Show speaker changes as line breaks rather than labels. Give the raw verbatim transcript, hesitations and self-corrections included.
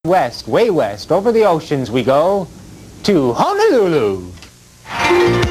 West, way west, over the oceans we go, to Honolulu.